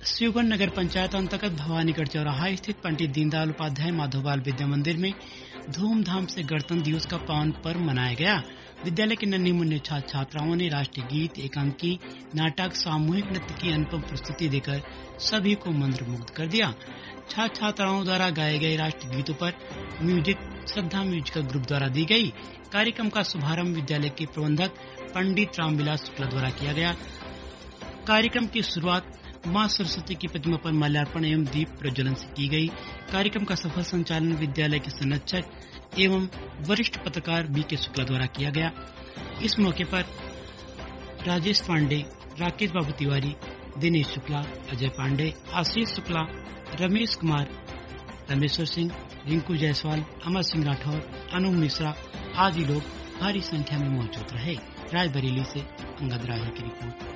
शिवगढ़ नगर पंचायत अंतर्गत भवानीगढ़ चौराहा स्थित पंडित दीनदयाल उपाध्याय माधोबाल विद्या मंदिर में धूमधाम से गणतंत्र दिवस का पावन पर्व मनाया गया। विद्यालय के नन्हे मुन्ने छात्र छात्राओं ने राष्ट्रीय गीत, एकांकी, नाटक, सामूहिक नृत्य की अनुपम प्रस्तुति देकर सभी को मंत्रमुग्ध कर दिया। छात्र छात्राओं द्वारा गाए गए राष्ट्रीय गीतों पर म्यूजिक श्रद्धा म्यूजिकल ग्रुप द्वारा दी गई। कार्यक्रम का शुभारंभ विद्यालय के प्रबंधक पंडित रामविलास शुक्ला द्वारा किया गया। कार्यक्रम की शुरुआत मां सरस्वती की प्रतिमा पर माल्यार्पण एवं दीप प्रज्वलन से की गई। कार्यक्रम का सफल संचालन विद्यालय के संरक्षक एवं वरिष्ठ पत्रकार बी.के. शुक्ला द्वारा किया गया। इस मौके पर राजेश पांडे, राकेश बाबू तिवारी, दिनेश शुक्ला, अजय पांडे, आशीष शुक्ला, रमेश कुमार, रमेश्वर सिंह, रिंकू जायसवाल, अमर सिंह राठौर, अनु मिश्रा आदि लोग भारी संख्या में मौजूद रहे। रायबरेली से अंगद राही की रिपोर्ट।